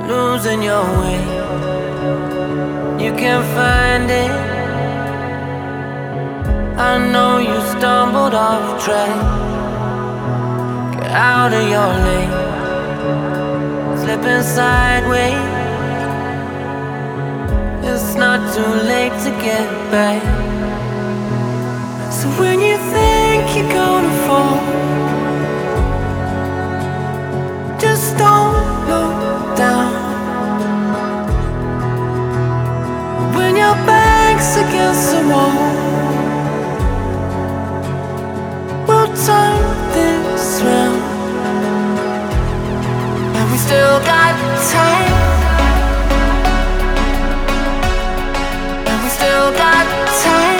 losing your way. You can't find it. I know you stumbled off track. Get out of your lane, slipping sideways. It's not too late to get back. So when you think you're gonna fall, just don't look down. When your back's against the wall, we'll turn this round. And we still got time. And we still got time.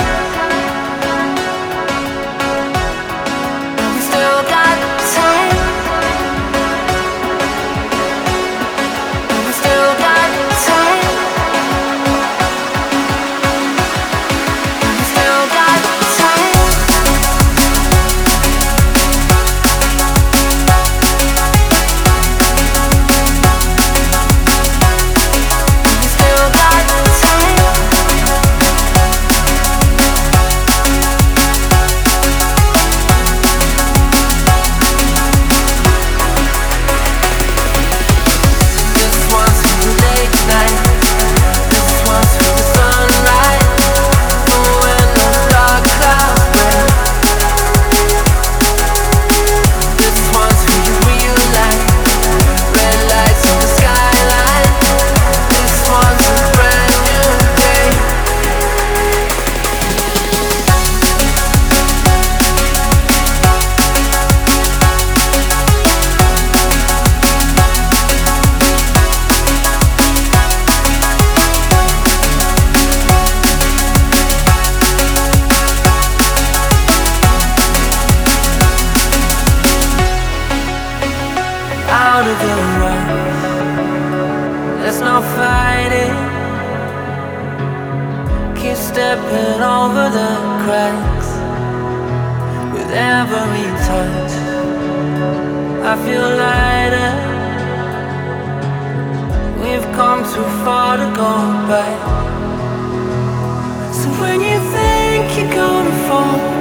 And we still got time. And we still got time. And we still got time. Out of the rush, let's not fight it. Keep stepping over the cracks. With every touch, I feel lighter. We've come too far to go back. So when you think you're gonna fall,